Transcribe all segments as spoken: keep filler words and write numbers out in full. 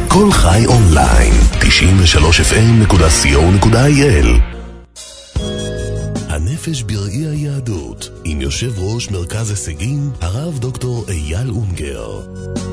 כל חי אונליין, תשעים ושלוש אף אם נקודה סי או נקודה איי אל. הנפש בראי היהדות, עם יושב ראש מרכז הישגים, הרב דוקטור אייל אונגר.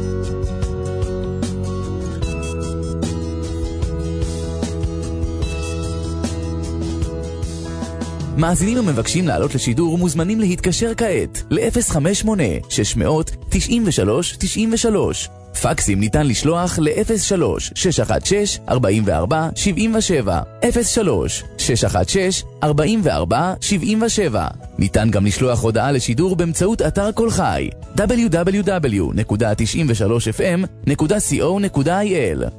מאזינים המבקשים לעלות לשידור מוזמנים להתקשר כעת ל-אפס חמש שמונה שש אפס אפס תשעים ושלוש תשעים ושלוש. פקסים ניתן לשלוח ל-אפס שלוש שש אחת שש ארבע ארבע שבע שבע אפס שלוש שש אחת שש ארבע ארבע שבע שבע. ניתן גם לשלוח הודעה לשידור באמצעות אתר כל חי דאבליו דאבליו דאבליו נקודה תשעים ושלוש אף אם נקודה סי או נקודה איי אל.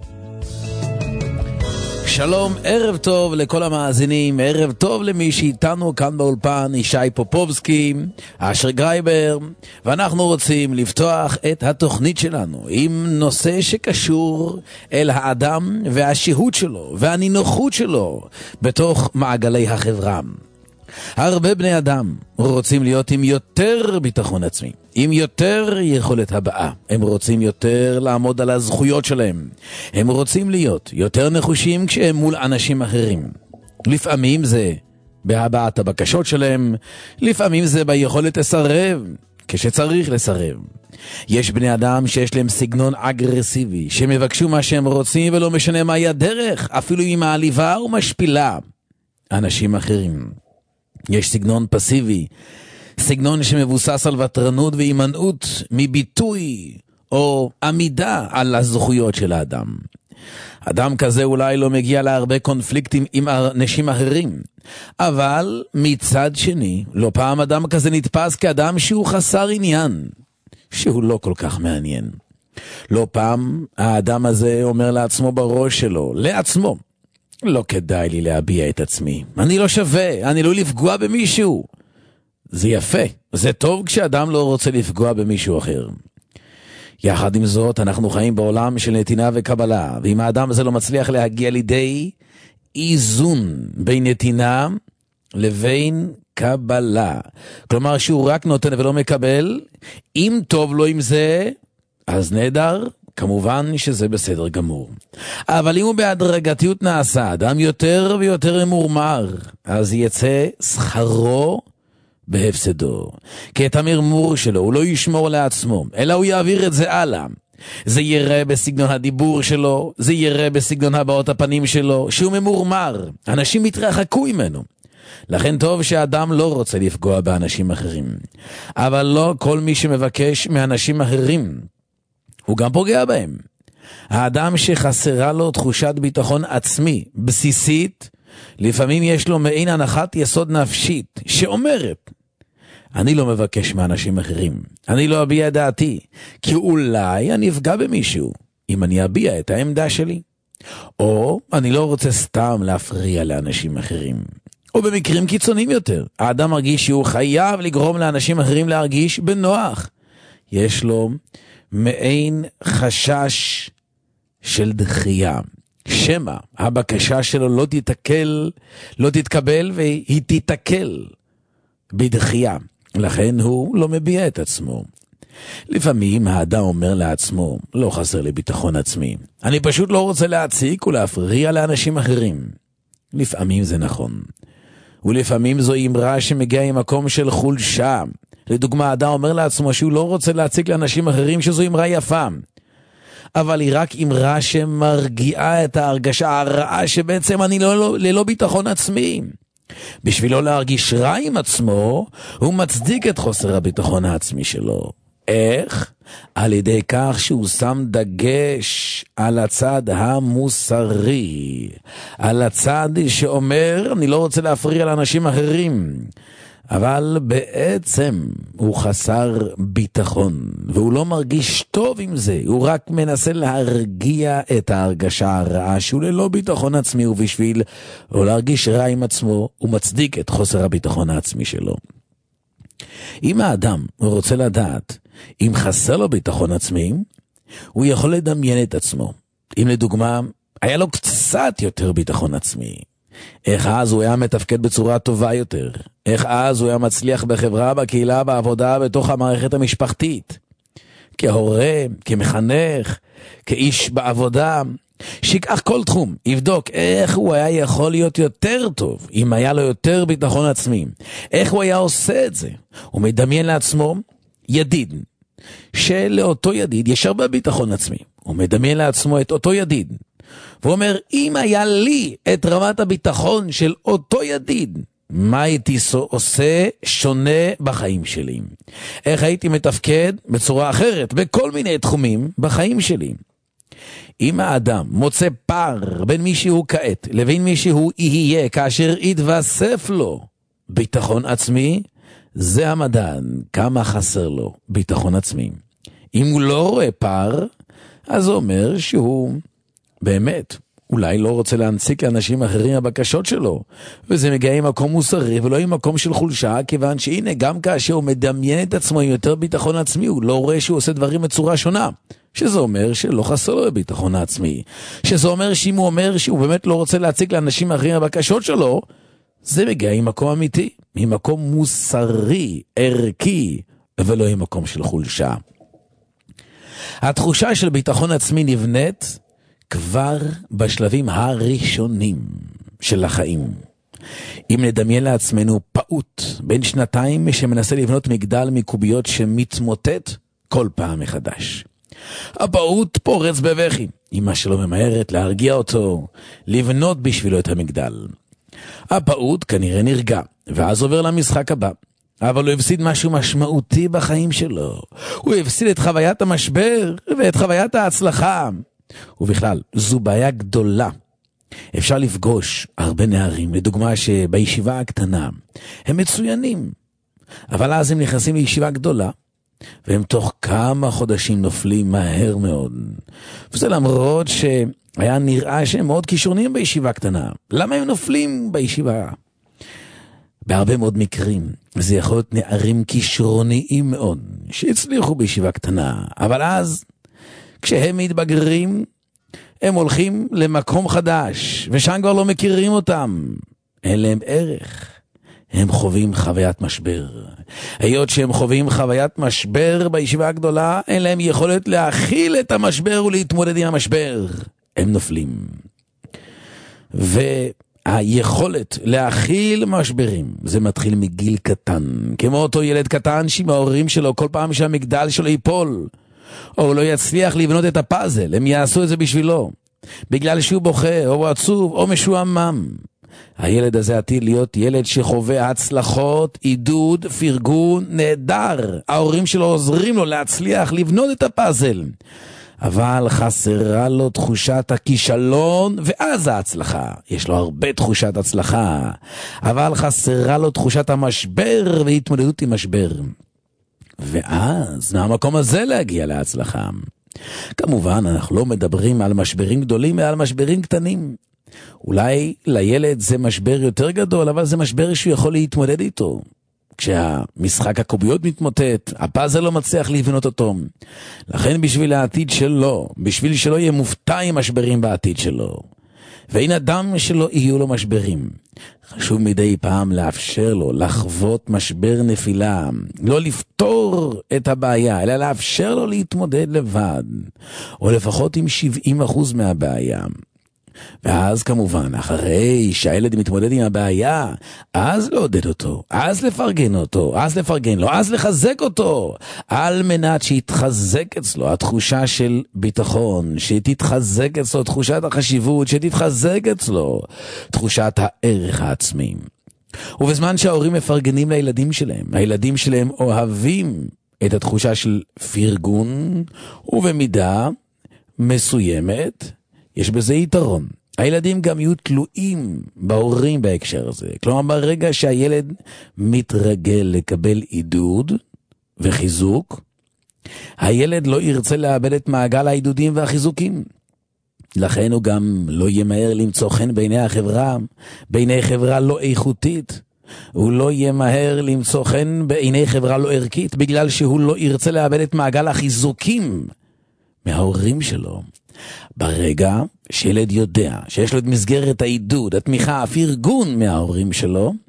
שלום, ערב טוב לכל המאזינים, ערב טוב למי שאיתנו כאן באולפן, ישי פופובסקי, אשר גרייבר, ואנחנו רוצים לפתוח את התוכנית שלנו עם נושא שקשור אל האדם והשהות שלו והנינוחות שלו בתוך מעגלי החברה. הרבה בני אדם רוצים להיות עם יותר ביטחון עצמי, עם יותר יכולת הבאה. הם רוצים יותר לעמוד על הזכויות שלהם. הם רוצים להיות יותר נחושים כשהם מול אנשים אחרים. לפעמים זה בהבעת הבקשות שלהם, לפעמים זה ביכולת לסרב כשצריך לסרב. יש בני אדם שיש להם סגנון אגרסיבי, שמבקשו מה שהם רוצים ולא משנה מהי הדרך, אפילו אם מעליבה ומשפילה אנשים אחרים. יש סגנון פסיבי, סגנון שמבוסס על וטרנות והימנעות מביטוי או עמידה על הזכויות של האדם. אדם כזה אולי לא מגיע להרבה קונפליקטים עם אנשים אחרים, אבל מצד שני, לא פעם אדם כזה נתפס כאדם שהוא חסר עניין, שהוא לא כל כך מעניין. לא פעם האדם הזה אומר לעצמו בראש שלו, לעצמו, לא כדאי לי להביע את עצמי. אני לא שווה, אני לא לפגוע במישהו. זה יפה, זה טוב כשאדם לא רוצה לפגוע במישהו אחר. יחד עם זאת, אנחנו חיים בעולם של נתינה וקבלה, ואם האדם הזה לא מצליח להגיע לידי איזון בין נתינה לבין קבלה, כלומר שהוא רק נותן ולא מקבל, אם טוב לו עם זה, אז נהדר, כמובן שזה בסדר גמור. אבל אם הוא בהדרגתיות נעשה, אדם יותר ויותר מורמר, אז יצא שכרו בהפסדו. כי את המרמור שלו הוא לא ישמור לעצמו, אלא הוא יעביר את זה הלאה. זה יראה בסגנון הדיבור שלו, זה יראה בסגנון הבעות הפנים שלו, שהוא ממורמר. אנשים מתרחקו ממנו. לכן טוב שהאדם לא רוצה לפגוע באנשים אחרים. אבל לא כל מי שמבקש מאנשים אחרים, הוא גם פוגע בהם. האדם שחסרה לו תחושת ביטחון עצמי, בסיסית, לפעמים יש לו מעין הנחת יסוד נפשית, שאומרת, אני לא מבקש מאנשים אחרים, אני לא אביע את דעתי, כי אולי אני אפגע במישהו, אם אני אביע את העמדה שלי. או אני לא רוצה סתם להפריע לאנשים אחרים. או במקרים קיצוניים יותר, האדם מרגיש שהוא חייב לגרום לאנשים אחרים להרגיש בנוח. יש לו מעין חשש של דחייה. שמה, הבקשה שלו לא תתקל, לא תתקבל והיא תתקל בדחייה. לכן הוא לא מביע את עצמו. לפעמים האדם אומר לעצמו, לא חסר לי ביטחון עצמי. אני פשוט לא רוצה להציק ולהפריע לאנשים אחרים. לפעמים זה נכון. ולפעמים זו אמרה שמגיעה עם מקום של חולשה. לדוגמה, האדם אומר לעצמו שהוא לא רוצה להציק לאנשים אחרים, שזו אמרה יפה. אבל היא רק אמרה שמרגיעה את ההרגשה הרעה שבעצם אני לא, לא, ללא ביטחון עצמי. בשביל לא להרגיש רע עם עצמו, הוא מצדיק את חוסר הביטחון העצמי שלו. איך? על ידי כך שהוא שם דגש על הצד המוסרי. על הצד שאומר, אני לא רוצה להפריע לאנשים אחרים. אבל בעצם הוא חסר ביטחון, והוא לא מרגיש טוב עם זה, הוא רק מנסה להרגיע את ההרגשה הרעה שהוא ללא ביטחון עצמי, ובשביל לא להרגיש רע עם עצמו, הוא מצדיק את חוסר הביטחון העצמי שלו. אם האדם רוצה לדעת אם חסר לו ביטחון עצמי, הוא יכול לדמיין את עצמו. אם לדוגמה, היה לו קצת יותר ביטחון עצמי, איך אז הוא היה מתפקד בצורה טובה יותר, איך אז הוא היה מצליח בחברה, בקהילה, בעבודה, בתוך המערכת המשפחתית. כהורה, כמחנך, כאיש בעבודה, שיקח כל תחום, יבדוק איך הוא היה יכול להיות יותר טוב, אם היה לו יותר ביטחון עצמי, איך הוא היה עושה את זה. הוא מדמיין לעצמו ידיד, שלאותו ידיד יש הרבה ביטחון עצמי. הוא מדמיין לעצמו את אותו ידיד, והוא אומר, אם היה לי את רמת הביטחון של אותו ידיד, מה הייתי עושה שונה בחיים שלי? איך הייתי מתפקד בצורה אחרת, בכל מיני תחומים בחיים שלי? אם האדם מוצא פער בין מי שהוא כעת לבין מי שהוא יהיה כאשר יתווסף לו ביטחון עצמי, זה המדען כמה חסר לו ביטחון עצמי. אם הוא לא רואה פער, אז זה אומר שהוא באמת אולי לא רוצה להנציק לאנשים אחרים הבקשות שלו, וזה מגיע עם מקום מוסרי ולא עם מקום של חולשה, כיוון שהנה גם כאשר הוא מדמיין את עצמו עם יותר ביטחון עצמי, הוא לא רואה שהוא עושה דברים בצורה שונה, שזה אומר שלא חסר לו ביטחון העצמי, שזה אומר שאם הוא אומר שהוא באמת לא רוצה להציק לאנשים אחרים הבקשות שלו, זה מגיע עם מקום אמיתי, עם מקום מוסרי, ערכי, ולא עם מקום של חולשה. התחושה של ביטחון עצמי נבנית כבר בשלבים הראשונים של החיים. אם נדמיין לעצמנו פעוט בין שנתיים שמנסה לבנות מגדל מקוביות שמתמוטט כל פעם מחדש. הפעוט פורץ בבכי, אמא שלו ממהרת להרגיע אותו, לבנות בשבילו את המגדל. הפעוט כנראה נרגע, ואז עובר למשחק הבא. אבל הוא הפסיד משהו משמעותי בחיים שלו. הוא הפסיד את חוויית המשבר ואת חוויית ההצלחה. ובכלל, זו בעיה גדולה. אפשר לפגוש הרבה נערים, לדוגמה שבישיבה הקטנה, הם מצוינים. אבל אז הם נכנסים לישיבה גדולה, והם תוך כמה חודשים נופלים מהר מאוד. וזה למרות שהיה נראה שהם מאוד כישרונים בישיבה קטנה. למה הם נופלים בישיבה? בהרבה מאוד מקרים זה יכול להיות נערים כישרוניים מאוד שהצליחו בישיבה קטנה, אבל אז כשהם מתבגרים הם הולכים למקום חדש ושם כבר לא מכירים אותם, אין להם ערך, הם חווים חוויית משבר. היות שהם חווים חוויית משבר בישיבה הגדולה, אין להם יכולת להכיל את המשבר ולהתמודד עם המשבר, הם נופלים. ו... היכולת להכיל משברים, זה מתחיל מגיל קטן. כמו אותו ילד קטן שעם ההורים שלו, כל פעם שהמגדל שלו ייפול, או לא יצליח לבנות את הפאזל, הם יעשו את זה בשבילו. בגלל שהוא בוכה, או עצוב, או משועמם. הילד הזה עתיד להיות ילד שחווה הצלחות, עידוד, פרגון, נהדר. ההורים שלו עוזרים לו להצליח לבנות את הפאזל. אבל חסרה לו תחושת הכישלון ואז ההצלחה. יש לו הרבה תחושת הצלחה, אבל חסרה לו תחושת המשבר והתמודדות עם משבר. ואז מהמקום הזה להגיע להצלחה. כמובן אנחנו לא מדברים על משברים גדולים אלא על משברים קטנים. אולי לילד זה משבר יותר גדול, אבל זה משבר שהוא יכול להתמודד איתו. כשהמשחק הקוביות מתמוטט, הפאזל לא מצליח לבנות אותו. לכן בשביל העתיד שלו, בשביל שלא יהיה מופתע עם משברים בעתיד שלו, ואין אדם שלא יהיו לו משברים, חשוב מדי פעם לאפשר לו לחוות משבר נפילה, לא לפתור את הבעיה, אלא לאפשר לו להתמודד לבד, או לפחות עם שבעים אחוז מהבעיה. ואז כמובן, אחרי שהילד מתמודד עם הבעיה, אז לעודד אותו, אז לפרגן אותו, אז לפרגן לו, אז לחזק אותו, על מנת שיתחזק אצלו התחושה של ביטחון, שתתחזק אצלו תחושת החשיבות, שתתחזק אצלו תחושת הערך העצמי. ובזמן שההורים מפרגנים לילדים שלהם, הילדים שלהם אוהבים את התחושה של פרגון, ובמידה מסוימת, יש בזה יתרון. הילדים גם יהיו תלויים בהורים בהקשר הזה. כלומר, ברגע שהילד מתרגל לקבל עידוד וחיזוק, הילד לא ירצה לאבד את מעגל העידודים והחיזוקים. לכן הוא גם לא ימהר למצוא חן בעיני החברה, בעיני חברה לא איכותית. הוא לא ימהר למצוא חן בעיני חברה לא ערכית, בגלל שהוא לא ירצה לאבד את מעגל החיזוקים מההורים שלו. ברגע שילד יודע שיש לו את מסגרת העידוד, התמיכה, הפרגון מההורים שלו,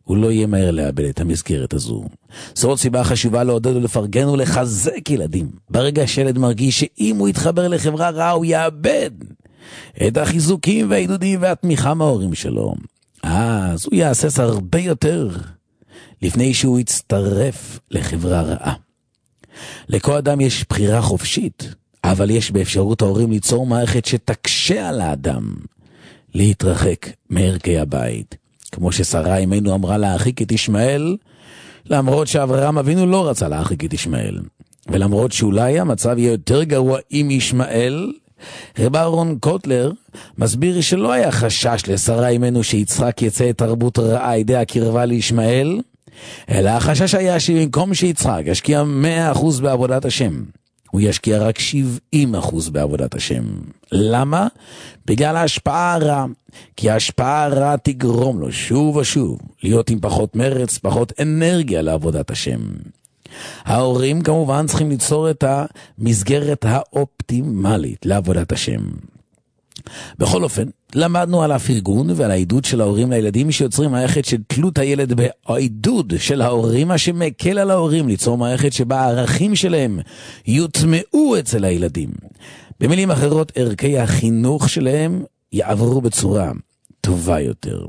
הוא לא יהיה מהר לאבד את המסגרת הזו. זו עוד סיבה חשובה לעודד ולפרגן ולחזק ילדים. ברגע שילד מרגיש שאם הוא יתחבר לחברה רעה הוא יאבד את החיזוקים והעידודים והתמיכה מההורים שלו, אז הוא יעשס הרבה יותר לפני שהוא יצטרף לחברה רעה. לכל אדם יש בחירה חופשית, אבל יש באפשרות ההורים ליצור מערכת שתקשה על האדם להתרחק מערכי הבית. כמו ששרה אמנו אמרה להרחיק את ישמעאל, למרות שאברהם אבינו לא רצה להרחיק את ישמעאל. ולמרות שאולי המצב יהיה יותר גרוע עם ישמעאל, רב אהרון קוטלר מסביר שלא היה חשש לשרה אמנו שיצחק יצא את תרבות רעה ידי הקרבה לישמעאל, אלא החשש היה שבמקום שיצחק ישקיע מאה אחוז בעבודת השם, הוא ישקיע רק שבעים אחוז בעבודת השם. למה? בגלל ההשפעה הרעה. כי ההשפעה הרעה תגרום לו שוב ושוב להיות עם פחות מרץ, פחות אנרגיה לעבודת השם. ההורים כמובן צריכים ליצור את המסגרת האופטימלית לעבודת השם. בכל אופן, למדנו על הפרגון ועל העידוד של ההורים לילדים שיוצרים מערכת של תלות הילד בעידוד של ההורים, מה שמקל על ההורים ליצור מערכת שבה הערכים שלהם יוטמעו אצל הילדים. במילים אחרות, ערכי החינוך שלהם יעברו בצורה טובה יותר.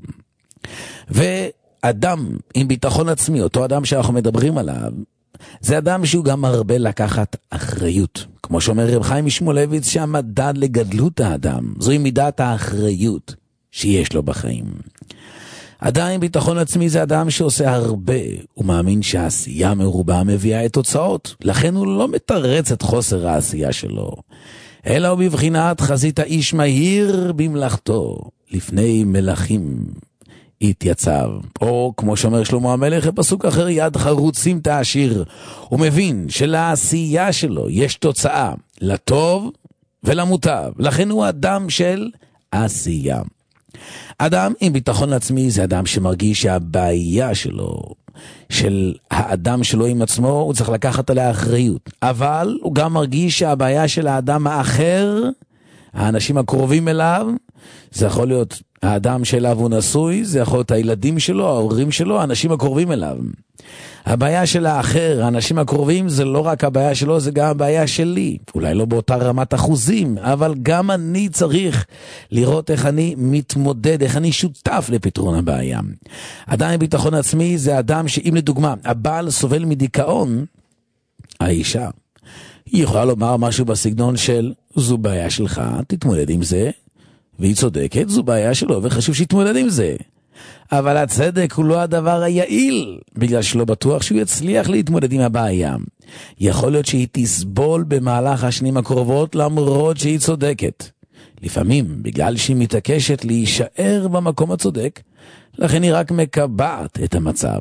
ואדם עם ביטחון עצמי, אותו אדם שאנחנו מדברים עליו, זה אדם שהוא גם הרבה לקחת אחריות. כמו שאומר רב חיים משמואלביץ, שהמדד לגדלות האדם זוהי מידת האחריות שיש לו בחיים. אדם עם ביטחון עצמי זה אדם שעושה הרבה, הוא מאמין שהעשייה מרובה מביאה את תוצאות, לכן הוא לא מתרץ את חוסר העשייה שלו, אלא הוא בבחינת חזית האיש מהיר במלאכתו, לפני מלכים התייצב. או כמו שאומר שלמה המלך בפסוק אחר, יד חרוצים תעשיר. הוא מבין שלעשייה שלו יש תוצאה לטוב ולמוטב, לכן הוא אדם של עשייה. אדם עם ביטחון עצמי זה אדם שמרגיש שהבעיה שלו, של האדם שלו עם עצמו, הוא צריך לקחת עליה אחריות, אבל הוא גם מרגיש שהבעיה של האדם האחר, האנשים הקרובים אליו, זה יכול להיות האדם שאליו הוא נשוי, זה יכול להיות הילדים שלו, ההורים שלו, האנשים הקרובים אליו. הבעיה של האחר, האנשים הקרובים, זה לא רק הבעיה שלו, זה גם הבעיה שלי. אולי לא באותה רמת אחוזים, אבל גם אני צריך לראות איך אני מתמודד, איך אני שותף לפתרון הבעיה. אדם עם ביטחון עצמי זה אדם שאם לדוגמה, הבעל סובל מדיכאון, האישה, היא יכולה לומר משהו בסגנון של, זו בעיה שלך, תתמודד עם זה, והיא צודקת, זו בעיה שלו, וחשוב שיתמודד עם זה. אבל הצדק הוא לא הדבר היעיל, בגלל שלא בטוח שהוא יצליח להתמודד עם הבעיה. יכול להיות שהיא תסבול במהלך השנים הקרובות, למרות שהיא צודקת. לפעמים, בגלל שהיא מתעקשת להישאר במקום הצודק, לכן היא רק מקבעת את המצב.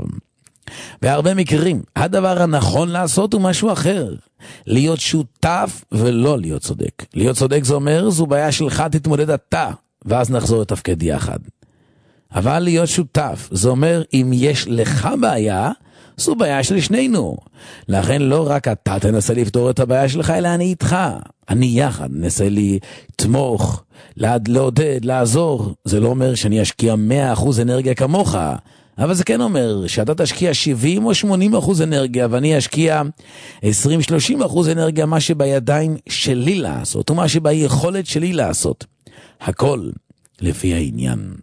בהרבה מקרים, הדבר הנכון לעשות הוא משהו אחר. להיות שותף ולא להיות צודק. להיות צודק זה אומר, זו בעיה שלך, תתמודד אתה, ואז נחזור לתפקד יחד. אבל להיות שותף, זה אומר, אם יש לך בעיה, זו בעיה של שנינו. לכן לא רק אתה תנסה לפתור את הבעיה שלך, אלא אני איתך. אני יחד ננסה לתמוך, לעודד, לעזור. זה לא אומר שאני אשקיע מאה אחוז אנרגיה כמוך, אבל זה כן אומר שאתה תשקיע שבעים או שמונים אחוז אנרגיה, ואני אשקיע עשרים שלושים אחוז אנרגיה, מה שבידיים שלי לעשות, ומה שביכולת שלי לעשות. הכל לפי העניין.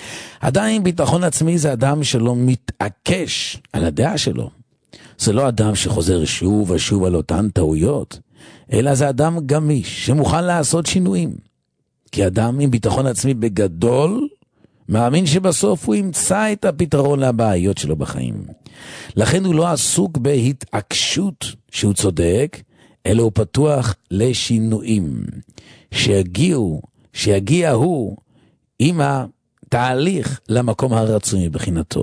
אדם ביטחון עצמי זה אדם שלא מתעקש על הדעה שלו. זה לא אדם שחוזר שוב ושוב על אותן טעויות, אלא זה אדם גמיש שמוכן לעשות שינויים. כי אדם עם ביטחון עצמי בגדול מאמין שבסוף הוא ימצא את הפתרון לבעיות שלו בחיים. לכן הוא לא עסוק בהתעקשות שהוא צודק, אלא הוא פתוח לשינויים. שיגיעו, שיגיע הוא עם התהליך למקום הרצוי מבחינתו.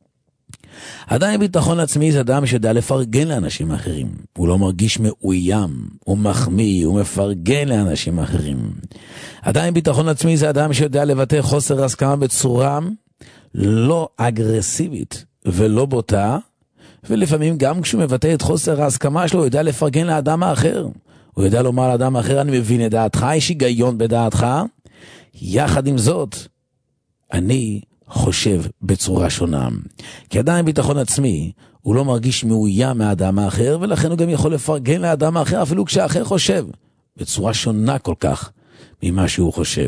אדם עם ביטחון עצמי זה אדם שיודע לפרגן לאנשים אחרים. הוא לא מרגיש מאוים, הוא מחמיא, הוא מפרגן לאנשים אחרים. אדם עם ביטחון עצמי זה אדם שיודע לבטא חוסר הסכמה בצורה לא אגרסיבית ולא בוטה, ולפעמים גם כשהוא מבטא את חוסר ההסכמה שלו, הוא יודע לפרגן לאדם האחר. הוא יודע לומר לאדם האחר, אני מבין את דעתך, יש היגיון בדעתך. יחד עם זאת, אני חושב בצורה שונה. כי עדיין ביטחון עצמי, הוא לא מרגיש מאוים מהאדם האחר, ולכן הוא גם יכול לפרגן לאדם האחר, אפילו כשהאחר חושב, בצורה שונה כל כך ממה שהוא חושב.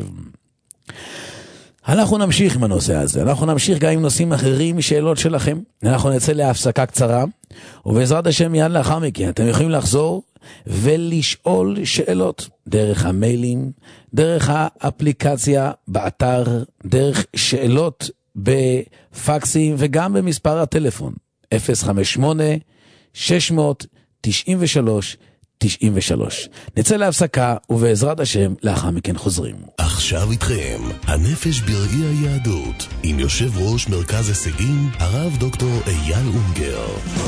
אנחנו נמשיך עם הנושא הזה, אנחנו נמשיך גם עם נושאים אחרים משאלות שלכם. אנחנו נצא להפסקה קצרה, ובעזרת השם מיד לאחר מכן, אתם יכולים לחזור ולשאול שאלות דרך המיילים, דרך האפליקציה באתר, דרך שאלות בפקסים וגם במספר הטלפון אפס חמש שמונה שש תשע שלוש תשעים ושלוש. נצא להפסקה ובעזרת השם לאחר מכן חוזרים. עכשיו איתכם הנפש בראי היהדות עם יושב ראש מרכז הישגים הרב דוקטור אייל אונגר.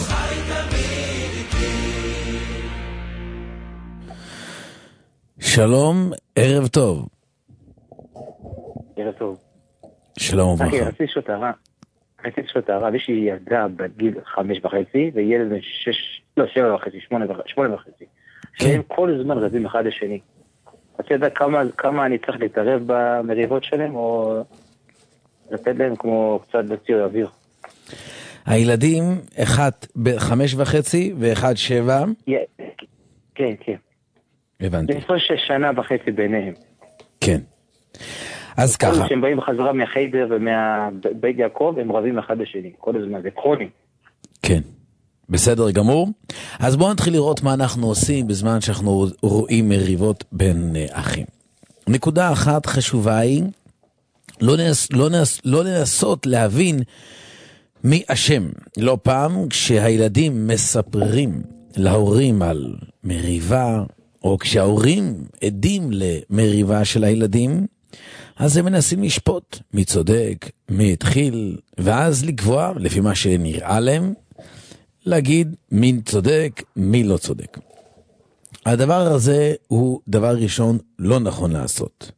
שלום, ערב טוב. ערב טוב. שלום וברכה. אחי, רציתי לשאול הערה. רציתי לשאול הערה, יש לי ילדה בגיל חמש וחצי, וילד בן שש, לא, שבע וחצי, שמונה וחצי. שהם כל הזמן רבים אחד לשני. אתה יודע כמה, כמה אני צריך להתערב במריבות שלהם, או לתת להם כמו קצת בציר אוויר? הילדים, אחד בחמש וחצי ואחד שבע? כן, כן. הבנתי. לפני שנה וחצי ביניהם. כן. אז ככה. כשהם באים בחזרה מהחיידר ומהבית יעקב, הם רבים אחד לשני. כל הזמן, זה קרוני. כן. בסדר גמור. אז בואו נתחיל לראות מה אנחנו עושים בזמן שאנחנו רואים מריבות בין אחים. נקודה אחת חשובה היא, לא, נס, לא, נס, לא לנסות להבין מי אשם. לא פעם כשהילדים מספרים להורים על מריבה, או כשההורים עדים למריבה של הילדים, אז הם מנסים לשפוט מי צודק, מי התחיל, ואז לקבוע לפי מה שנראה להם, להגיד מי צודק, מי לא צודק. הדבר הזה הוא דבר ראשון לא נכון לעשות.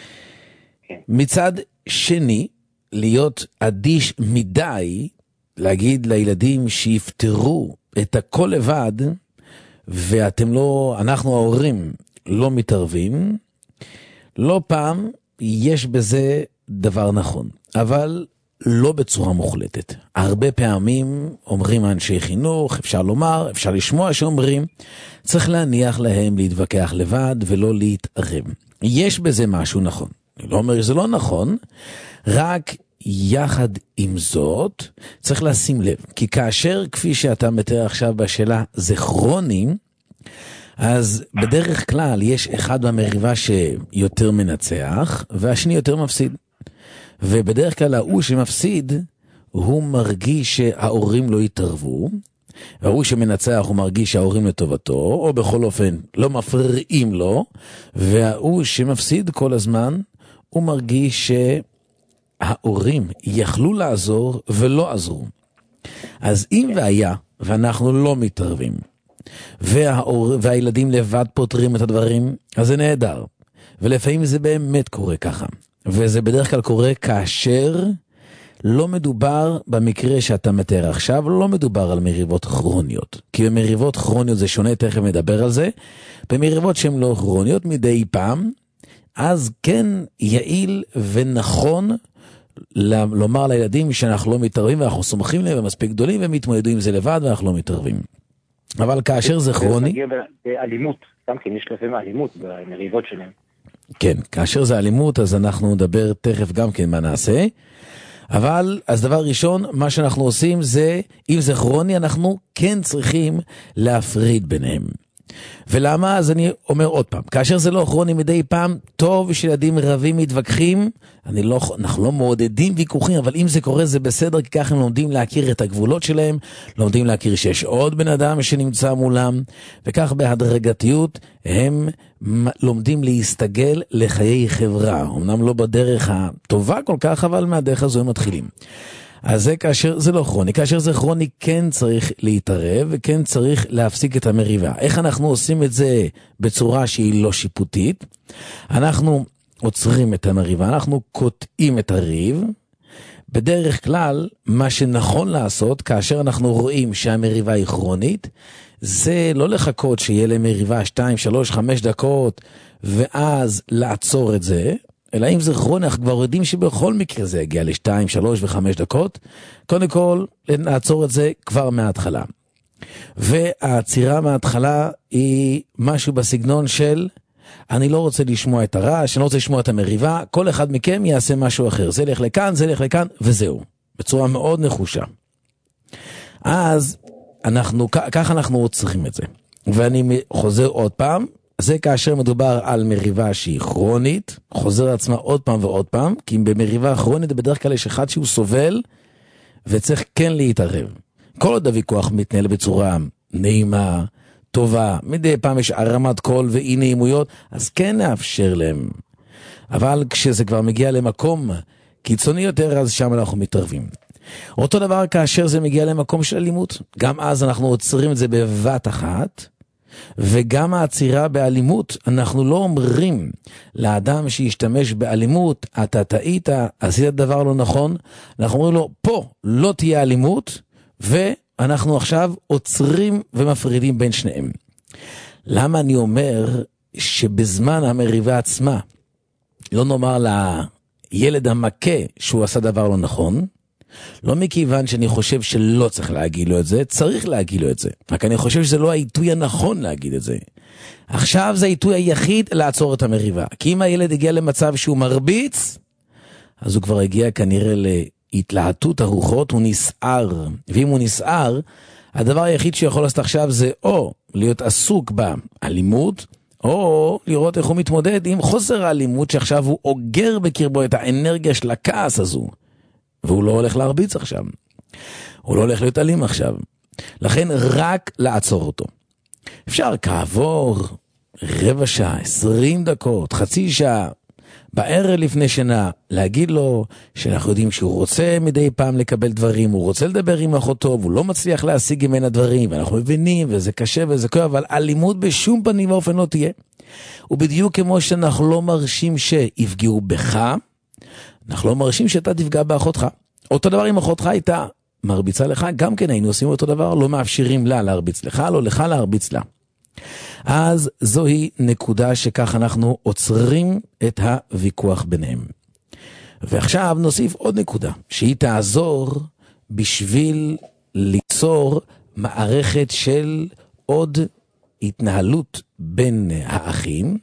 מצד שני, להיות אדיש מדי, להגיד לילדים שיפתרו את הכל לבד, ואתם לא, אנחנו ההורים לא מתערבים, לא פעם יש בזה דבר נכון, אבל לא בצורה מוחלטת. הרבה פעמים אומרים אנשי חינוך, אפשר לומר, אפשר לשמוע שאומרים, צריך להניח להם להתווכח לבד ולא להתערב. יש בזה משהו נכון. אני לא אומר שזה לא נכון, רק יחד עם זאת, צריך לשים לב, כי כאשר, כפי שאתה מתאר עכשיו בשאלה, זה כרוני, אז בדרך כלל יש אחד במריבה שיותר מנצח, והשני יותר מפסיד. ובדרך כלל ההוא שמפסיד, הוא מרגיש שההורים לא יתערבו, והוא שמנצח הוא מרגיש שההורים לטובתו, או בכל אופן לא מפריעים לו, וההוא שמפסיד כל הזמן, הוא מרגיש שההורים יכלו לעזור ולא עזרו. אז אם והיה, ואנחנו לא מתערבים, וההור... והילדים לבד פותרים את הדברים, אז זה נהדר. ולפעמים זה באמת קורה ככה. וזה בדרך כלל קורה כאשר לא מדובר במקרה שאתה מתאר עכשיו, לא מדובר על מריבות כרוניות. כי במריבות כרוניות זה שונה, תכף מדבר על זה. במריבות שהן לא כרוניות מדי פעם, אז כן יעיל ונכון לומר לילדים שאנחנו לא מתערבים, ואנחנו סומכים להם ומספיק גדולים, ומתמודדים עם זה לבד ואנחנו לא מתערבים. אבל כאשר זה כרוני... זה מגיע באלימות, גם כן יש לפעמים אלימות במריבות שלהם. כן, כאשר זה אלימות, אז אנחנו נדבר תכף גם כן מה נעשה. אבל, אז דבר ראשון, מה שאנחנו עושים זה, אם זה כרוני, אנחנו כן צריכים להפריד ביניהם. ולמה? אז אני אומר עוד פעם, כאשר זה לא כרוני מדי פעם, טוב שילדים רבים מתווכחים, אני לא, אנחנו לא מעודדים ויכוחים, אבל אם זה קורה זה בסדר, כי ככה הם לומדים להכיר את הגבולות שלהם, לומדים להכיר שיש עוד בן אדם שנמצא מולם, וכך בהדרגתיות הם לומדים להסתגל לחיי חברה, אמנם לא בדרך הטובה כל כך, אבל מהדרך הזו הם מתחילים. אז זה כאשר זה לא כרוני, כאשר זה כרוני כן צריך להתערב וכן צריך להפסיק את המריבה. איך אנחנו עושים את זה בצורה שהיא לא שיפוטית? אנחנו עוצרים את המריבה, אנחנו קוטעים את הריב. בדרך כלל מה שנכון לעשות כאשר אנחנו רואים שהמריבה היא כרונית, זה לא לחכות שיהיה למריבה שתיים, שלוש, חמש דקות ואז לעצור את זה, אלא אם זה כרוני, אנחנו כבר יודעים שבכל מקרה זה יגיע לשתיים, שלוש וחמש דקות. קודם כל, נעצור את זה כבר מההתחלה. והעצירה מההתחלה היא משהו בסגנון של, אני לא רוצה לשמוע את הרעש, אני לא רוצה לשמוע את המריבה, כל אחד מכם יעשה משהו אחר. זה לך לכאן, זה לך לכאן, וזהו. בצורה מאוד נחושה. אז אנחנו, ככה אנחנו צריכים את זה. ואני חוזר עוד פעם, זה כאשר מדובר על מריבה שהיא כרונית, חוזר עצמה עוד פעם ועוד פעם, כי במריבה כרונית בדרך כלל יש אחד שהוא סובל, וצריך כן להתערב. כל עוד הוויכוח מתנהל בצורה נעימה, טובה, מדי פעם יש הרמת קול ואי נעימויות, אז כן נאפשר להם. אבל כשזה כבר מגיע למקום קיצוני יותר, אז שם אנחנו מתערבים. אותו דבר כאשר זה מגיע למקום של אלימות, גם אז אנחנו עוצרים את זה בבת אחת, וגם העצירה באלימות, אנחנו לא אומרים לאדם שישתמש באלימות, אתה טעית, עשית דבר לא נכון, אנחנו אומרים לו, פה לא תהיה אלימות, ואנחנו עכשיו עוצרים ומפרידים בין שניהם. למה אני אומר שבזמן המריבה עצמה, לא נאמר לילד המכה שהוא עשה דבר לא נכון, לא מכיוון שאני חושב שלא צריך להגיד לו את זה, צריך להגיד לו את זה. רק אני חושב שזה לא העיתוי הנכון להגיד את זה. עכשיו זה העיתוי היחיד לעצור את המריבה. כי אם הילד הגיע למצב שהוא מרביץ, אז הוא כבר הגיע כנראה להתלהטות הרוחות, הוא נסער. ואם הוא נסער, הדבר היחיד שיכול לעשות עכשיו זה או להיות עסוק באלימות, או לראות איך הוא מתמודד עם חוסר האלימות שעכשיו הוא אוגר בקרבו את האנרגיה של הכעס הזו. והוא לא הולך להרביץ עכשיו. הוא לא הולך להיות אלים עכשיו. לכן רק לעצור אותו. אפשר כעבור רבע שעה, עשרים דקות, חצי שעה, בערב לפני שינה, להגיד לו שאנחנו יודעים שהוא רוצה מדי פעם לקבל דברים, הוא רוצה לדבר עם אחותו, והוא לא מצליח להשיג ממנה דברים, ואנחנו מבינים, וזה קשה וזה כואב, אבל אלימות בשום פנים ואופן לא תהיה. ובדיוק כמו שאנחנו לא מרשים שיפגעו בך, אנחנו לא מרשים שאתה תפגע באחותך. אותו דבר אם אחותך הייתה מרביצה לך, גם כן היינו עושים אותו דבר, לא מאפשרים לה להרביץ לך, לא לך להרביץ לה. אז זוהי נקודה שכך אנחנו עוצרים את הוויכוח ביניהם. ועכשיו נוסיף עוד נקודה, שהיא תעזור בשביל ליצור מערכת של עוד התנהלות בין האחים,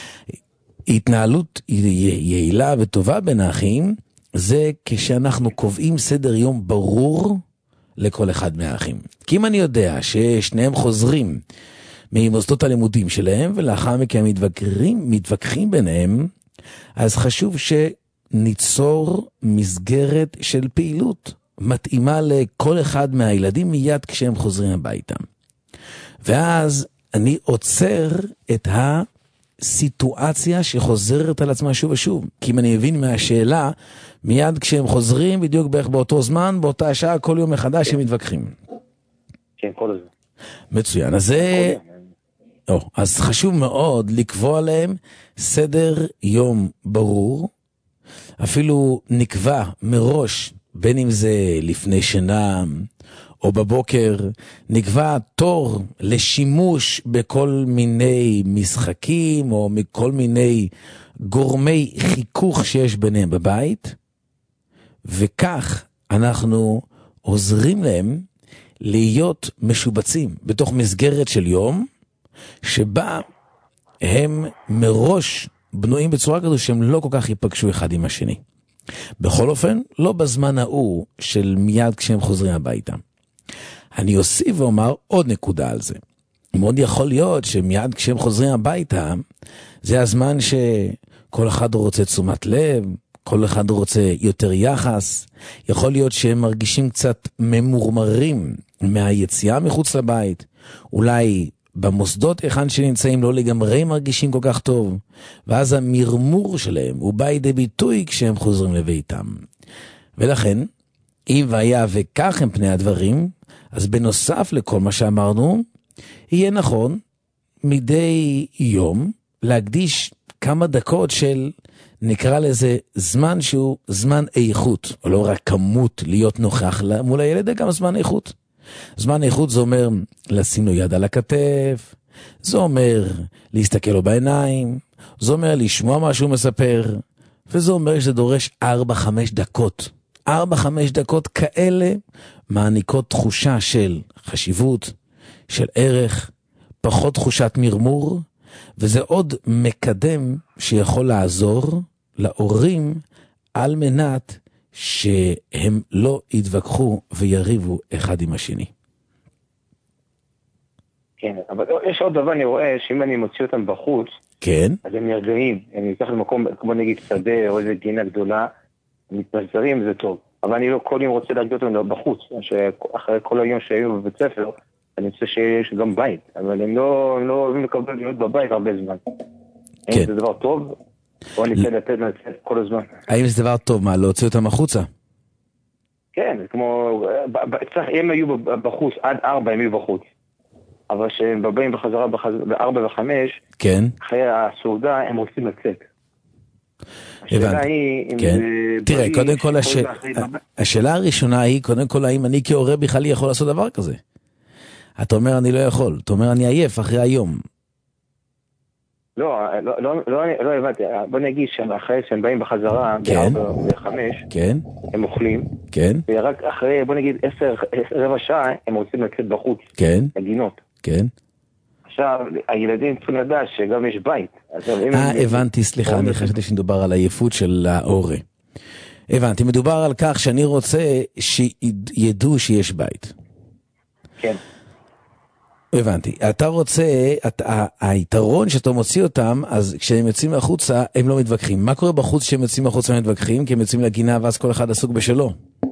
התנהלות יעילה וטובה בין האחים, זה כשאנחנו קובעים סדר יום ברור לכל אחד מהאחים. כי אם אני יודע ששניהם חוזרים ממוסדות הלימודים שלהם, ולאחר מכן מתווכחים, מתווכחים ביניהם, אז חשוב שניצור מסגרת של פעילות מתאימה לכל אחד מהילדים מיד כשהם חוזרים הביתה. ואז אני עוצר את ה... סיטואציה שחוזרת על עצמה שוב ושוב. כי אם אני מבין מהשאלה, מיד כשהם חוזרים, בדיוק בערך באותו זמן, באותה שעה, כל יום מחדש הם מתווכחים. כן, כל הזמן. מצוין. אז זה... או, אז חשוב מאוד לקבוע להם סדר יום ברור, אפילו נקבע מראש, בין אם זה לפני שינה, או בבוקר, נקבע תור לשימוש בכל מיני משחקים, או מכל מיני גורמי חיכוך שיש ביניהם בבית, וכך אנחנו עוזרים להם להיות משובצים בתוך מסגרת של יום, שבה הם מראש בנויים בצורה כזו שהם לא כל כך ייפגשו אחד עם השני. בכל אופן, לא בזמן ההוא של מיד כשהם חוזרים הביתה. אני אוסיף ואומר עוד נקודה על זה. מאוד יכול להיות שמיד כשהם חוזרים הביתה, זה הזמן שכל אחד רוצה תשומת לב, כל אחד רוצה יותר יחס, יכול להיות שהם מרגישים קצת ממורמרים מהיציאה מחוץ לבית, אולי במוסדות היכן שנמצאים לא לגמרי מרגישים כל כך טוב, ואז המרמור שלהם הוא בא לידי ביטוי כשהם חוזרים לביתם. ולכן, אם והיה וכך הם פני הדברים, אז בנוסף לכל מה שאמרנו, יהיה נכון מדי יום להקדיש כמה דקות של, נקרא לזה, זמן שהוא זמן איכות, או לא רק כמות להיות נוכח מול הילד, גם זמן איכות. זמן איכות זה אומר לשים לו יד על הכתף, זה אומר להסתכל לו בעיניים, זה אומר לשמוע מה שהוא מספר, וזה אומר שזה דורש ארבע חמש דקות. ארבע חמש דקות כאלה מעניקות תחושה של חשיבות, של ערך, פחות תחושת מרמור, וזה עוד מקדם שיכול לעזור להורים על מנת שהם לא יתווכחו ויריבו אחד עם השני. כן, אבל יש עוד דבר, אני רואה שאם אני מוציא אותם בחוץ, כן. אז הם נרגעים, הם נצטרך למקום כמו נגיד שדה או איזה גינה גדולה, הם מתפזרים, זה טוב. אבל אני לא כל יום רוצה להרגיע אותם בחוץ, אחרי כל היום שהיו בבית ספר, אני רוצה שיש גם בית, אבל הם לא, הם לא אוהבים לקבל להיות בבית הרבה זמן. כן. האם זה דבר טוב? או אני צריך לתת לצאת כל הזמן. האם זה דבר טוב? מה, להוציא אותם החוצה? כן, כמו, הם היו בחוץ, עד ארבע הם היו בחוץ. אבל שהם באים בחזרה בארבע וחמש, כן. אחרי הסעודה הם רוצים לצאת. השאלה היא, כן. תראה, קודם כל, השאל... השאלה הראשונה היא, קודם כל, האם אני כהורה בכלל יכול לעשות דבר כזה? אתה אומר, אני לא יכול. אתה אומר, אני עייף אחרי היום. לא, לא, לא, לא, לא הבנתי. בוא נגיד שאחרי שהם באים בחזרה, כן. בארבע וחמש, כן. הם אוכלים, כן. ורק אחרי, בוא נגיד, עשר, רבע שעה, הם רוצים לצאת בחוץ. כן. לגינות. כן. עכשיו, הילדים צריכים לדעת שגם יש בית. אה, הבנתי, סליחה, אני חשבתי שנדובר על העייפות של ההורה. הבנתי, מדובר על כך שאני רוצה שידעו שיש בית. כן. הבנתי, אתה רוצה, אתה, היתרון שאתה מוציא אותם, אז כשהם יוצאים החוצה, הם לא מתווכחים. מה קורה בחוץ כשהם יוצאים החוצה הם מתווכחים? כי הם יוצאים לגינה ואז כל אחד עסוק בשלו.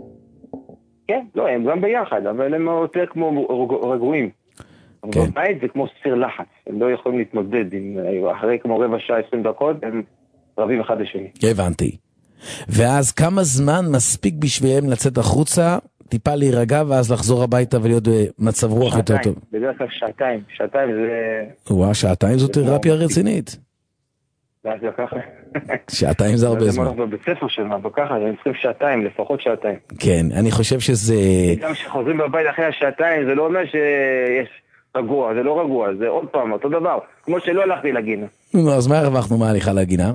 כן, לא, הם גם ביחד, אבל הם יותר כמו רגועים. כן. בבית זה כמו סיר לחץ, הם לא יכולים להתמודד עם, אחרי כמו רבע שעה, עשרים דקות, הם רבים אחד לשני. הבנתי. ואז כמה זמן מספיק בשבילם לצאת החוצה, טיפה להירגע, ואז לחזור הביתה ולהיות במצב רוח יותר טוב? בדרך כלל שעתיים, שעתיים זה... וואה, שעתיים זו תרפיה רצינית. זה ככה. שעתיים זה הרבה זמן. זה מולך בבית ספר שלמה, וככה, הם צריכים שעתיים, לפחות שעתיים. כן, אני חושב שזה... גם שחוזרים בבית אחרי השעתיים, זה לא אומר שיש... רגוע, זה לא רגוע, זה עוד פעם, אותו דבר, כמו שלא הלכתי לגינה. נו, אז מה הרווחנו מההליכה לגינה?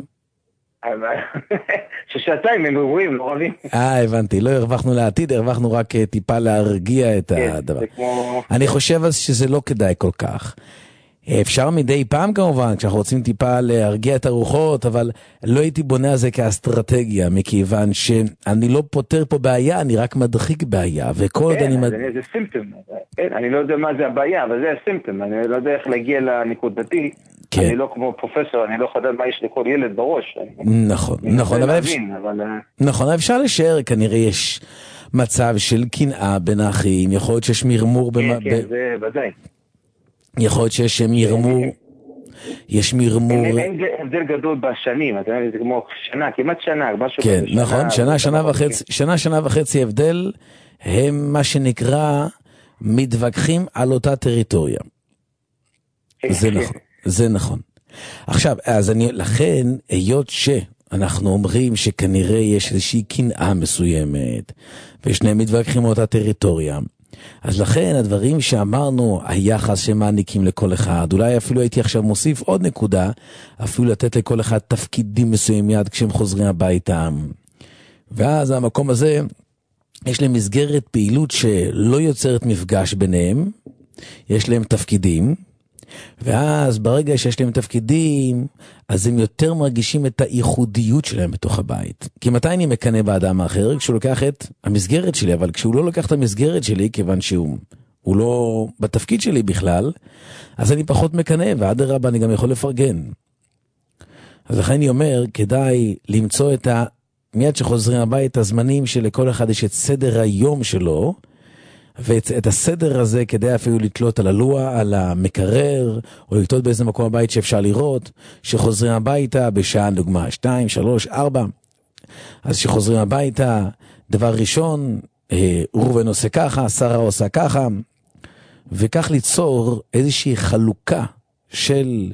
ששעתיים הם רגועים, לא רבים. אה, הבנתי, לא הרווחנו לעתיד, הרווחנו רק טיפה להרגיע את הדבר. אני חושב אז שזה לא כדאי כל כך. אפשר מדי פעם כמובן, כשאנחנו רוצים טיפה להרגיע את הרוחות, אבל לא הייתי בונה על זה כאסטרטגיה, מכיוון שאני לא פותר פה בעיה, אני רק מדחיק בעיה, וכל עוד אני... כן, זה סימפטום. אני לא יודע מה זה הבעיה, אבל זה הסימפטום. אני לא יודע איך להגיע לנקודתי. אני לא כמו פרופסור, אני לא יודע מה יש לכל ילד בראש. נכון, נכון, אבל נכון, אפשר לשער, כנראה יש מצב של קנאה בין האחים, יכול להיות שיש מרמור... כן, כן, זה ודאי. יכול להיות שיש מרמור, יש מרמור... אין הבדל גדול בשנים, אתה יודע, זה כמו שנה, כמעט שנה, משהו... כן, נכון, שנה, שנה וחצי, שנה, שנה וחצי הבדל, הם מה שנקרא מתווכחים על אותה טריטוריה. זה נכון, זה נכון. עכשיו, אז אני, לכן, היות שאנחנו אומרים שכנראה יש איזושהי קנאה מסוימת, ושניהם מתווכחים על אותה טריטוריה, אז לכן הדברים שאמרנו, היחס שמעניקים לכל אחד, אולי אפילו הייתי עכשיו מוסיף עוד נקודה, אפילו לתת לכל אחד תפקידים מסוים יד כשהם חוזרים הביתה. ואז המקום הזה, יש להם מסגרת פעילות שלא יוצרת מפגש ביניהם, יש להם תפקידים, ואז ברגע שיש להם תפקידים, אז הם יותר מרגישים את הייחודיות שלהם בתוך הבית. כי מתי אני מקנה באדם האחר? כשהוא לוקח את המסגרת שלי, אבל כשהוא לא לוקח את המסגרת שלי, כיוון שהוא הוא לא בתפקיד שלי בכלל, אז אני פחות מקנה, ועד הרבה אני גם יכול לפרגן. אז לכן אני אומר, כדאי למצוא את ה... מיד שחוזרים הבית, הזמנים שלכל אחד יש את סדר היום שלו, ואת הסדר הזה כדי אפילו לתלות על הלוע, על המקרר, או לתלות באיזה מקום הבית שאפשר לראות, שחוזרים הביתה בשעה, דוגמה, שתיים, שלוש, ארבע. אז שחוזרים הביתה, דבר ראשון, ראובן עושה ככה, שרה עושה ככה, וכך ליצור איזושהי חלוקה של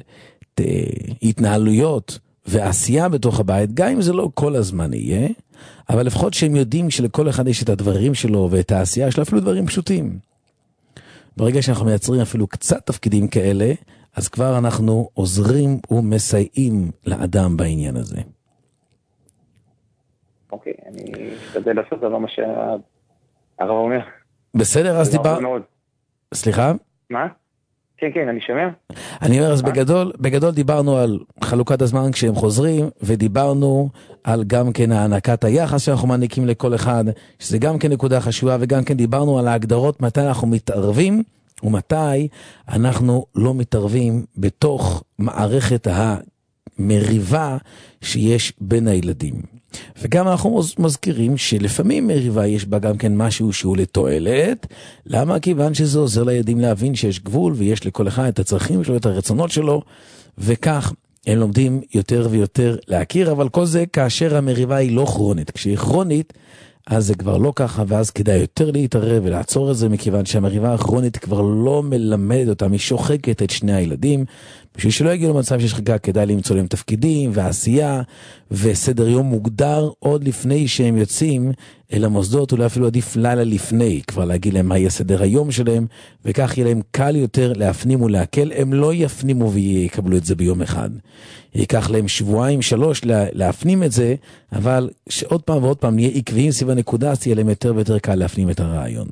התנהלויות ועשייה בתוך הבית, גם אם זה לא כל הזמן יהיה, אבל לפחות שהם יודעים שלכל אחד יש את הדברים שלו ואת העשייה שלו, אפילו דברים פשוטים. ברגע שאנחנו מייצרים אפילו קצת תפקידים כאלה, אז כבר אנחנו עוזרים ומסייעים לאדם בעניין הזה. אוקיי, אני אשתדל לעשות דבר מה שהרב אומר. בסדר, אז דיבר... סליחה? מה? כן, כן, אני שומע. אני אומר, אז בגדול, בגדול דיברנו על חלוקת הזמן כשהם חוזרים, ודיברנו על גם כן הענקת היחס שאנחנו מעניקים לכל אחד, שזה גם כן נקודה חשובה, וגם כן דיברנו על ההגדרות מתי אנחנו מתערבים, ומתי אנחנו לא מתערבים בתוך מערכת המריבה שיש בין הילדים. וגם אנחנו מזכירים שלפעמים מריבה יש בה גם כן משהו שהוא לתועלת. למה? כיוון שזה עוזר לילדים להבין שיש גבול ויש לכל אחד את הצרכים שלו, את הרצונות שלו, וכך הם לומדים יותר ויותר להכיר, אבל כל זה כאשר המריבה היא לא כרונית. כשהיא כרונית, אז זה כבר לא ככה, ואז כדאי יותר להתערב ולעצור את זה, מכיוון שהמריבה הכרונית כבר לא מלמדת אותם, היא שוחקת את שני הילדים, בשביל שלא יגיעו למצב שיש חגה, כדאי למצוא להם תפקידים ועשייה, וסדר יום מוגדר עוד לפני שהם יוצאים אל המוסדות, אולי אפילו עדיף לילה לפני, כבר להגיד להם מה יהיה סדר היום שלהם, וכך יהיה להם קל יותר להפנים ולהקל, הם לא יפנימו ויקבלו את זה ביום אחד. ייקח להם שבועיים, שלוש להפנים את זה, אבל שעוד פעם ועוד פעם נהיה עקביים סביב הנקודה, אז יהיה להם יותר ויותר קל להפנים את הרעיון.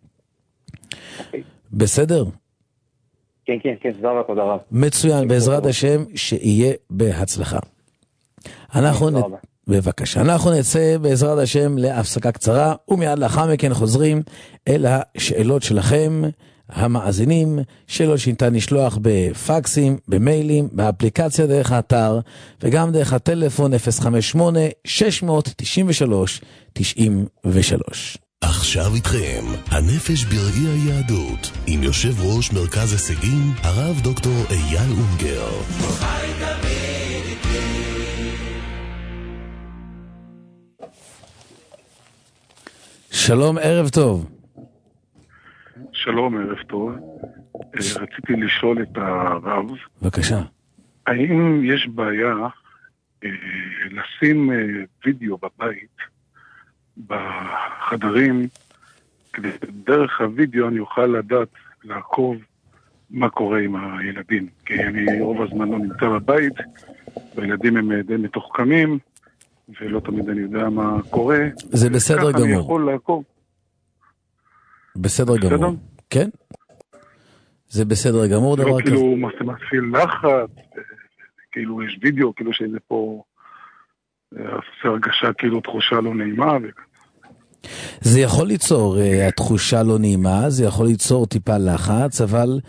בסדר? כן, כן, כן, תודה רבה, תודה רבה. מצוין, בעזרת השם, שיהיה בהצלחה. אנחנו נ... בבקשה, אנחנו נצא בעזרת השם להפסקה קצרה, ומיד לאחר מכן חוזרים אל השאלות שלכם, המאזינים, שאלות שניתן לשלוח בפקסים, במיילים, באפליקציה דרך האתר, וגם דרך הטלפון אפס חמש שמונה שש תשע שלוש תשע שלוש. עכשיו איתכם, הנפש בראי היהדות, עם יושב ראש מרכז הישגים, הרב דוקטור אייל אונגר. שלום, ערב טוב. שלום, ערב טוב. רציתי לשאול את הרב. בבקשה. האם יש בעיה לשים וידאו בבית, בחדרים, כדי דרך הוידאו אני אוכל לדעת, לעקוב מה קורה עם הילדים. כי אני רוב הזמן לא נמצא בבית, והילדים הם די מתוחכמים, ולא תמיד אני יודע מה קורה. זה בסדר גמור. אני יכול לעקוב. בסדר גמור. כן? זה בסדר גמור דבר כזה. לא כאילו מפעיל לחץ, כאילו יש וידאו, כאילו שזה פה עושה הרגשה, כאילו תחושה לא נעימה. זה יכול ליצור התחושה לא נעימה, זה יכול ליצור טיפה לחץ, אבל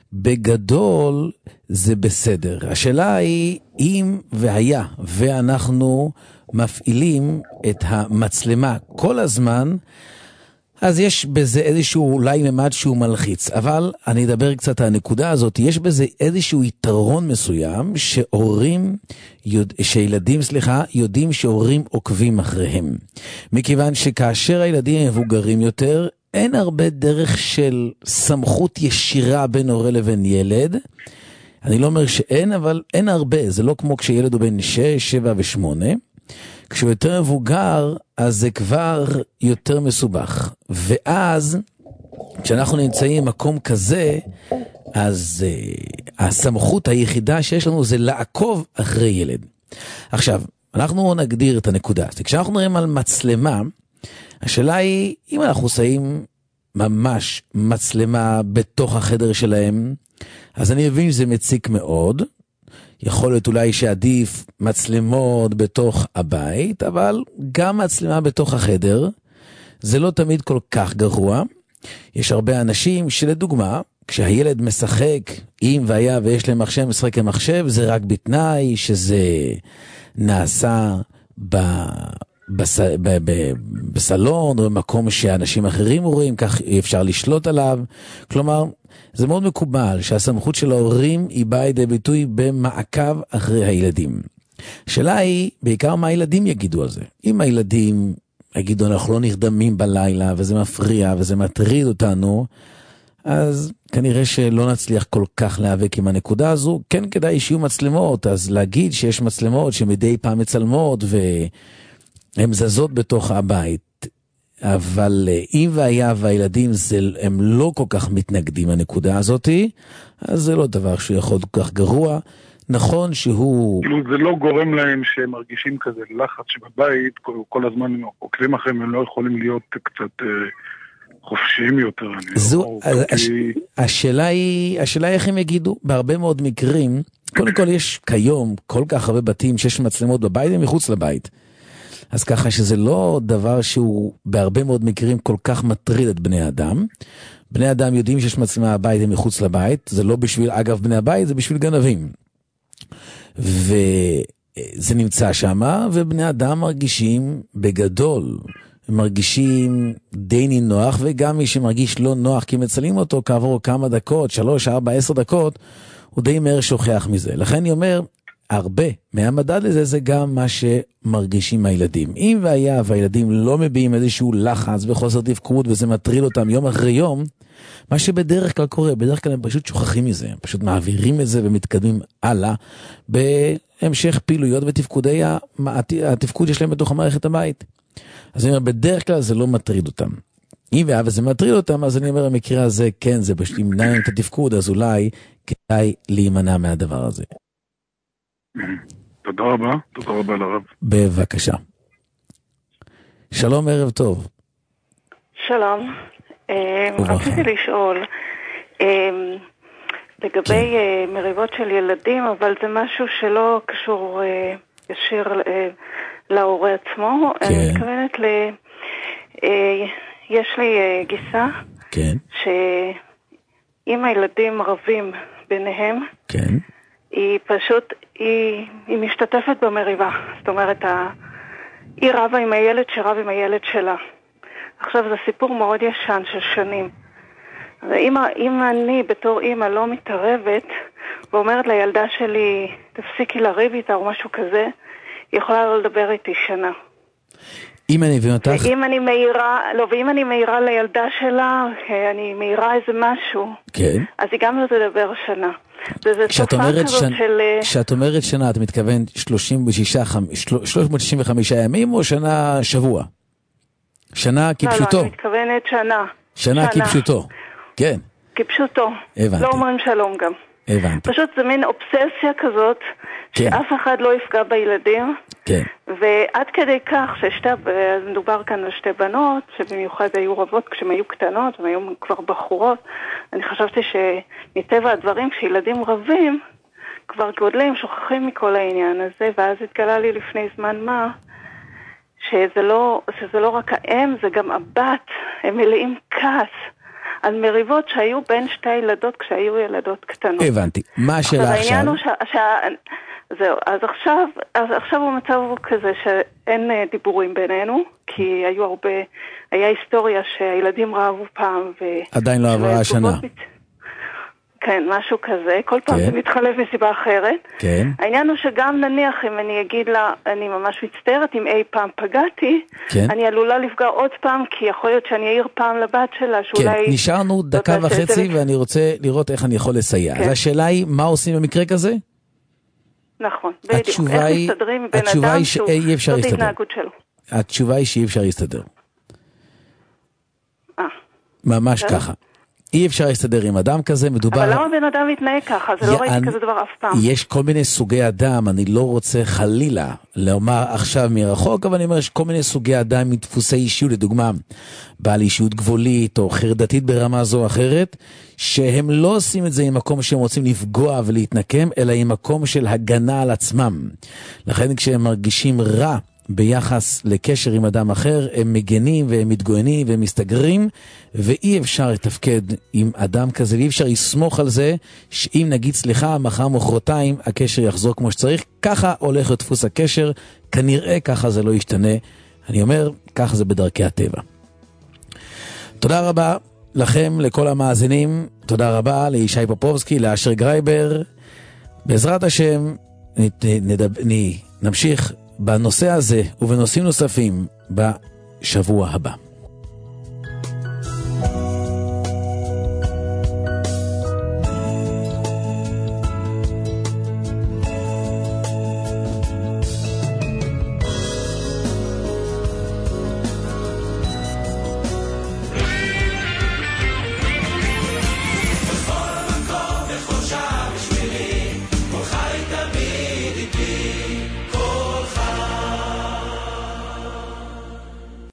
בגדול זה בסדר. השאלה היא אם והיה ואנחנו מפעילים את המצלמה כל הזמן, אז יש בזה איזשהו אולי ממד שהוא מלחיץ, אבל אני אדבר קצת על הנקודה הזאת, יש בזה איזשהו יתרון מסוים שהורים, יודע, שילדים סליחה, יודעים שהורים עוקבים אחריהם. מכיוון שכאשר הילדים מבוגרים יותר, אין הרבה דרך של סמכות ישירה בין הורה לבין ילד. אני לא אומר שאין, אבל אין הרבה, זה לא כמו כשילד הוא בין שש, שבע ושמונה. כשהוא יותר מבוגר, אז זה כבר יותר מסובך. ואז, כשאנחנו נמצאים במקום כזה, אז uh, הסמכות היחידה שיש לנו זה לעקוב אחרי ילד. עכשיו, אנחנו נגדיר את הנקודה. כשאנחנו נראים על מצלמה, השאלה היא, אם אנחנו שמים ממש מצלמה בתוך החדר שלהם, אז אני מבין שזה מציק מאוד, יכול להיות אולי שעדיף מצלמות בתוך הבית, אבל גם מצלמה בתוך החדר, זה לא תמיד כל כך גרוע. יש הרבה אנשים שלדוגמה, כשהילד משחק, אם והיה ויש להם מחשב, משחק עם מחשב, זה רק בתנאי שזה נעשה ב... בס... ב... ב... בסלון או במקום שאנשים אחרים רואים, כך אפשר לשלוט עליו. כלומר, זה מאוד מקובל שהסמכות של ההורים היא באה לידי ביטוי במעקב אחרי הילדים. השאלה היא בעיקר מה הילדים יגידו על זה. אם הילדים יגידו אנחנו לא נרדמים בלילה וזה מפריע וזה מטריד אותנו, אז כנראה שלא נצליח כל כך להיאבק עם הנקודה הזו. כן כדאי שיהיו מצלמות, אז להגיד שיש מצלמות שמדי פעם מצלמות והן זזות בתוך הבית, אבל אם והיה והילדים זה, הם לא כל כך מתנגדים הנקודה הזאת, אז זה לא דבר שהוא יכול כל כך גרוע. נכון שהוא... כאילו זה לא גורם להם שהם מרגישים כזה לחץ שבבית, כל, כל הזמן עוקבים אחרים, הם לא יכולים להיות קצת אה, חופשיים יותר. זו, הש, כי... השאלה היא, השאלה היא איך הם יגידו, בהרבה מאוד מקרים, קודם כל יש כיום כל כך הרבה בתים שיש מצלמות בבית ומחוץ לבית. אז ככה שזה לא דבר שהוא בהרבה מאוד מקרים כל כך מטריד את בני אדם. בני אדם יודעים שיש מצלמה בבית ומחוץ לבית, זה לא בשביל, אגב בני הבית, זה בשביל גנבים. וזה נמצא שם, ובני אדם מרגישים בגדול, הם מרגישים די נינוח, וגם מי שמרגיש לא נוח כי מצלים אותו כעבור כמה דקות, שלוש, ארבע, עשר דקות, הוא די מהר שוכח מזה. לכן אני אומר, הרבה מהמדד לזה זה גם מה שמרגישים הילדים. אם והיה והילדים לא מביעים איזשהו לחץ וחוסר תפקוד וזה מטריד אותם יום אחרי יום, מה שבדרך כלל קורה, בדרך כלל הם פשוט שוכחים מזה, הם פשוט מעבירים את זה ומתקדמים הלאה בהמשך פעילויות ותפקודי התפקוד שיש להם בתוך המערכת הבית. אז אני אומר, בדרך כלל זה לא מטריד אותם. אם והיה וזה מטריד אותם, אז אני אומר, המקרה הזה, כן, זה פשוט ימנע את התפקוד, אז אולי כדאי להימנע מהדבר הזה. תודה רבה, תודה רבה לרב. בבקשה. שלום, ערב טוב. שלום. רציתי לשאול לגבי מריבות של ילדים, אבל זה משהו שלא קשור ישיר להורה עצמו. אני מתכוונת ל... יש לי גיסה שאם הילדים רבים ביניהם, היא פשוט, היא, היא משתתפת במריבה. זאת אומרת, היא רבה עם הילד שרב עם הילד שלה. עכשיו זה סיפור מאוד ישן של שנים. ואם אם אני בתור אמא לא מתערבת ואומרת לילדה שלי תפסיקי לריב איתה או משהו כזה, היא יכולה לא לדבר איתי שנה. אם אני מבין אותך... ואם אני מהירה, לא, ואם אני מהירה לילדה שלה, אני מהירה איזה משהו, כן. אז היא גם לא תדבר שנה. כשאת אומרת, שנ... של... כשאת אומרת שנה, את מתכוונת שלוש מאות שישים וחמישה ימים או שנה שבוע? שנה כפשוטו. לא, לא, אני מתכוונת שנה. שנה, שנה. כפשוטו, כן. כפשוטו. הבנתי. לא אומרים שלום גם. הבנתי. פשוט זה מין אובססיה כזאת, כן. שאף אחד לא יפגע בילדים. כן. ועד כדי כך ששתי, מדובר כאן על שתי בנות, שבמיוחד היו רבות כשהן היו קטנות, והן היו כבר בחורות. אני חשבתי שמטבע הדברים, כשילדים רבים, כבר גודלים, שוכחים מכל העניין הזה, ואז התגלה לי לפני זמן מה, שזה לא, שזה לא רק האם, זה גם הבת, הם מלאים כעס על מריבות שהיו בין שתי ילדות כשהיו ילדות קטנות. הבנתי. מה השאלה עכשיו? העניין הוא ש... ש... זהו, אז עכשיו, אז עכשיו המצב הוא כזה שאין דיבורים בינינו, כי היו הרבה, היה היסטוריה שהילדים רעבו פעם ו... עדיין לא עברה השנה. כן, משהו כזה, כל פעם זה מתחלף מסיבה אחרת. כן. העניין הוא שגם נניח אם אני אגיד לה, אני ממש מצטערת, אם אי פעם פגעתי, כן. אני עלולה לפגע עוד פעם, כי יכול להיות שאני אעיר פעם לבת שלה, שאולי... כן, נשארנו דקה וחצי ואני רוצה לראות איך אני יכול לסייע. אז השאלה היא, מה עושים במקרה כזה? נכון, בדיוק. איך מסתדרים בין אדם שהוא... זאת התנהגות שלו. התשובה היא שאי אפשר להסתדר. אה. ממש ככה. אי אפשר להסתדר עם אדם כזה, מדובר... אבל למה בן אדם מתנהג ככה? זה לא ראיתי כזה דבר אף פעם. יש כל מיני סוגי אדם, אני לא רוצה חלילה לומר עכשיו מרחוק, אבל אני אומר, יש כל מיני סוגי אדם מדפוסי אישיות, לדוגמה, בעל אישיות גבולית או חרדתית ברמה זו או אחרת, שהם לא עושים את זה עם מקום שהם רוצים לפגוע ולהתנקם, אלא עם מקום של הגנה על עצמם. לכן כשהם מרגישים רע, ביחס לקשר עם אדם אחר, הם מגנים והם מתגוננים והם מסתגרים, ואי אפשר לתפקד עם אדם כזה, ואי אפשר לסמוך על זה, שאם נגיד סליחה, מחר מחרתיים, הקשר יחזור כמו שצריך. ככה הולך לדפוס הקשר, כנראה ככה זה לא ישתנה. אני אומר, ככה זה בדרכי הטבע. תודה רבה לכם, לכל המאזינים, תודה רבה לישי פופובסקי, לאשר גרייבר. בעזרת השם, נדב... נמשיך בנושא הזה ובנושאים נוספים בשבוע הבא.